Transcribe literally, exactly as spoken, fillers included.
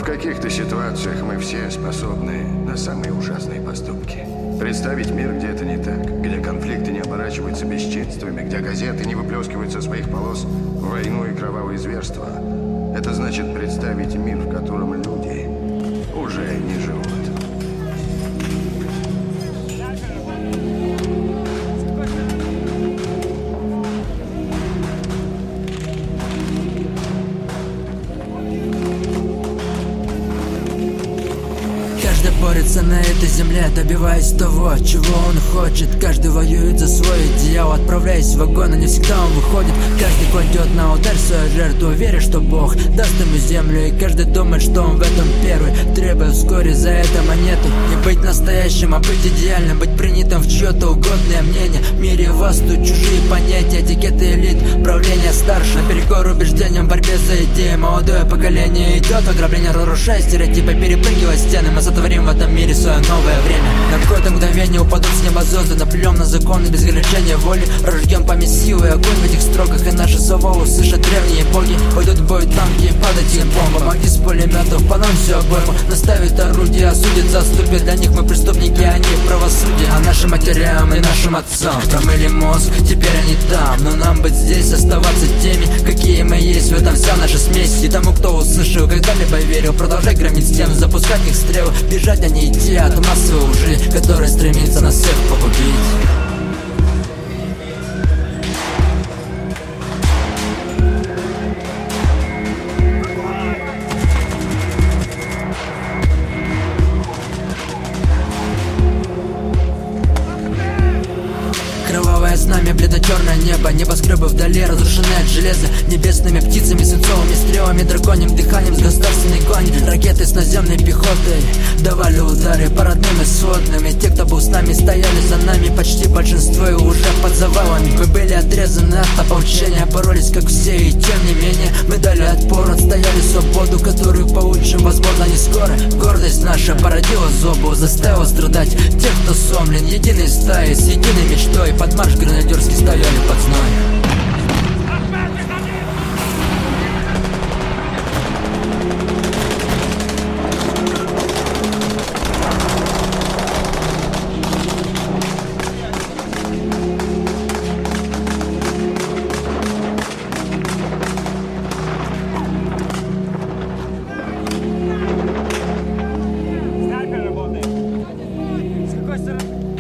В каких-то ситуациях мы все способны на самые ужасные поступки. Представить мир, где это не так, где конфликты не оборачиваются бесчинствами, где газеты не выплескивают со своих полос войну и кровавые зверства. Это значит представить мир, в котором люди уже не живут. Каждый борется на этой земле, добиваясь того, чего он хочет. Каждый воюет за свой идеал, отправляясь в вагон, а не всегда он выходит. Каждый кладет на удар свою жертву, веря, что Бог даст ему землю. И каждый думает, что он в этом первый, требуя вскоре за это монеты. Не быть настоящим, а быть идеальным, быть принятым в чье-то угодное мнение. В мире властвуют чужие понятия, этикеты элит, правление старше. Наперекор убеждениям, борьбе за идеи. Молодое поколение идет в ограбление, разрушая стереотипы, перепрыгивая стены. Мы сотворим в этом мире свое новое время. На какое-то мгновение упадут с неба звезды, наплюем на законы без ограничения воли. Рожден память силы и огонь в этих строках, и наши слова услышат древние боги. Пойдут в бой танки и падать им бомба. Маги с пулеметов по нам всю обойму наставит орудие, осудит, заступит. Для них мы преступники, они в правосудии. А нашим матерям и нашим отцам промыли мозг, теперь они там. Но нам быть здесь, оставаться теми, какие мы есть. В этом вся наша смесь. И тому, кто услышал, когда-либо верил, продолжай громить стену, запускать их стрелы. Бежать, а не идти от массовой лжи, которая стремится нас всех погубить. Кровавое знамя, бледно-черное небо, небоскребы вдали, разрушены от железа. Небесными птицами, свинцовыми стрелами, драконьим дыханием с государственной гоней. Ракеты с наземной пехотой давали удары по родным и сводным. И те, кто был с нами, стояли за нами, почти большинство и уже под завалами. Мы были отрезаны от ополчения, боролись как все, и тем не менее мы дали отпор, отстояли свободу, которую получим, возможно, не скоро. Гордость наша породила злобу, заставила страдать тех, кто сломлен. Единой стаей, с единой мечтой, под марш гранадерский стояли под зной. С какой стороны?